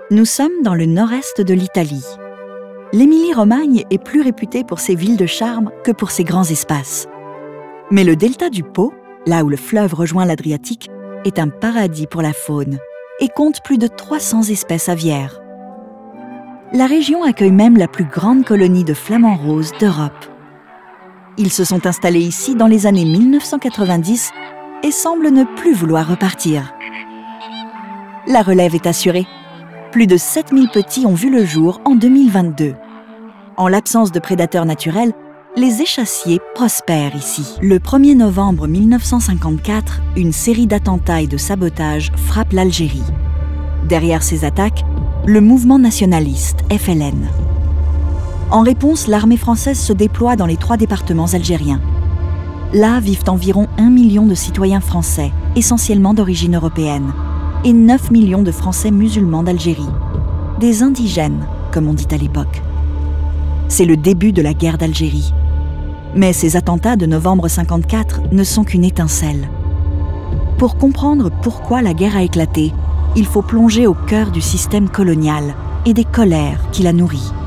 Nous sommes dans le nord-est de l'Italie. L'Émilie-Romagne est plus réputée pour ses villes de charme que pour ses grands espaces. Mais le delta du Pô, là où le fleuve rejoint l'Adriatique, est un paradis pour la faune et compte plus de 300 espèces aviaires. La région accueille même la plus grande colonie de flamants roses d'Europe. Ils se sont installés ici dans les années 1990 et semblent ne plus vouloir repartir. La relève est assurée. Plus de 7000 petits ont vu le jour en 2022. En l'absence de prédateurs naturels, les échassiers prospèrent ici. Le 1er novembre 1954, une série d'attentats et de sabotages frappe l'Algérie. Derrière ces attaques, le mouvement nationaliste FLN. En réponse, l'armée française se déploie dans les 3 départements algériens. Là vivent environ 1 million de citoyens français, essentiellement d'origine européenne, et 9 millions de Français musulmans d'Algérie. Des indigènes, comme on dit à l'époque. C'est le début de la guerre d'Algérie. Mais ces attentats de novembre 1954 ne sont qu'une étincelle. Pour comprendre pourquoi la guerre a éclaté, il faut plonger au cœur du système colonial et des colères qui la nourrit.